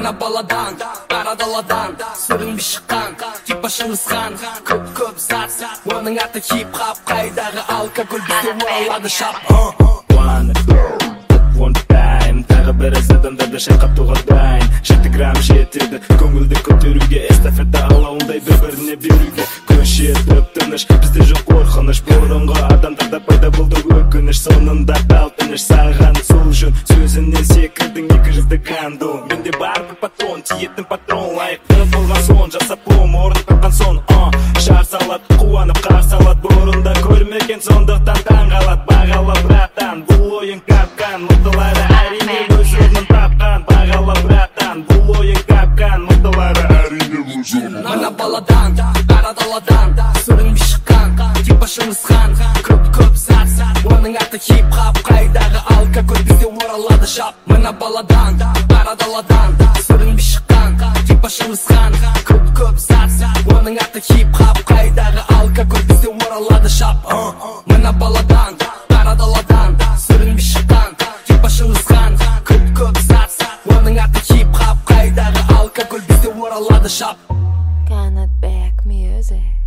Mana baladan, qara daladan Sürünmüş şıqqan, tip başımız qan Köp sat, onun atı hip-hop Qaydağı alkogol bizde oraladı şap One time Tағы бір аз адамдарды шайқап тоғадайын 7 грамм жетеді көңілді көтеруге эстафета алауындай бір-біріне беруге көшетіп тыныш бізде жоқ қорқыныш бұрынғы адамдарда пайда болды өкініш соңында талпыныш саған сол жөн сөзінен секірдің екі жүзді кандом менде бар бір патрон тиетін патрон лайықты болған сон жасап ом орын тапқан сон шар салат қуанып қарсы алат бұрында көрмеген сондықтан таңғалат бағала братан бұл ойын капкан мықтылары әрине өз орнын тапқан бағала братан бұл ойын капкан мықтылары әрине өз орнын Mana baladan, qara daladan Sürünmüş şıqqan, tip başımız qan Köp sat, onun atı hip-hop Qaydağı alkogol bizde oraladı şap Mana baladan, qara daladan Sürünmüş şıqqan, tip başımız qan Köp sat, onun atı hip-hop Qaydağı alkogol bizde oraladı şap Mana baladan, qara daladan Sürünmüş şıqqan, tip başımız qan Köp sat, onun atı hip-hop Qaydağı alkogol bizde oraladı şap Can't back music.